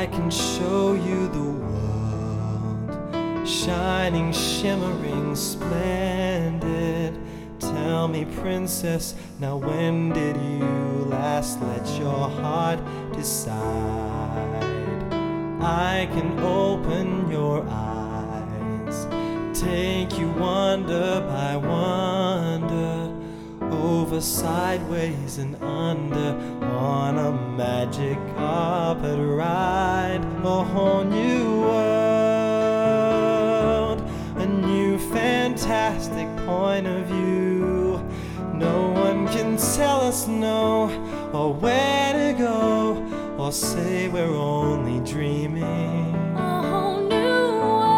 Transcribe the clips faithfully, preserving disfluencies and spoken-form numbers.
I can show you the world, shining, shimmering, splendid. Tell me, princess, now when did you last let your heart decide? I can open your eyes, take you wonder by wonder, over, sideways, and under, on a magic carpet ride. A whole new world, a new fantastic point of view. No one can tell us no, or where to go, or say we're only dreaming. A whole new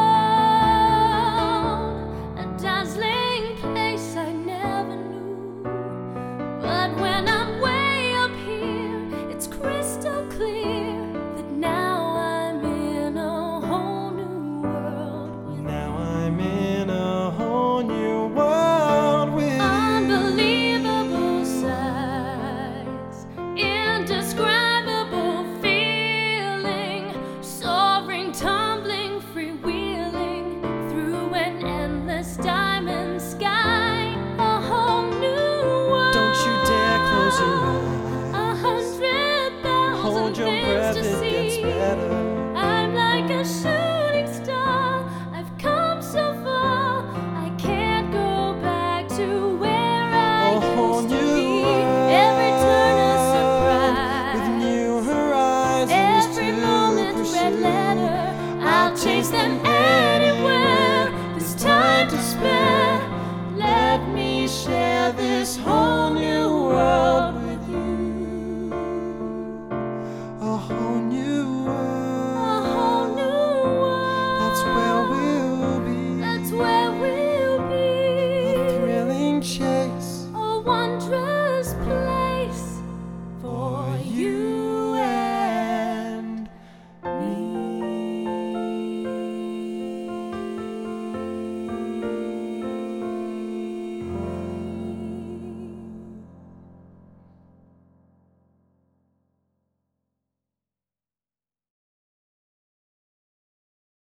world, a dazzling place I never knew. But when I'm way up here, it's crystal clear that now I'm in a whole new world. Now I'm in a whole new world with unbelievable sights, indescribable feeling, soaring, tumbling, freewheeling through an endless diamond sky.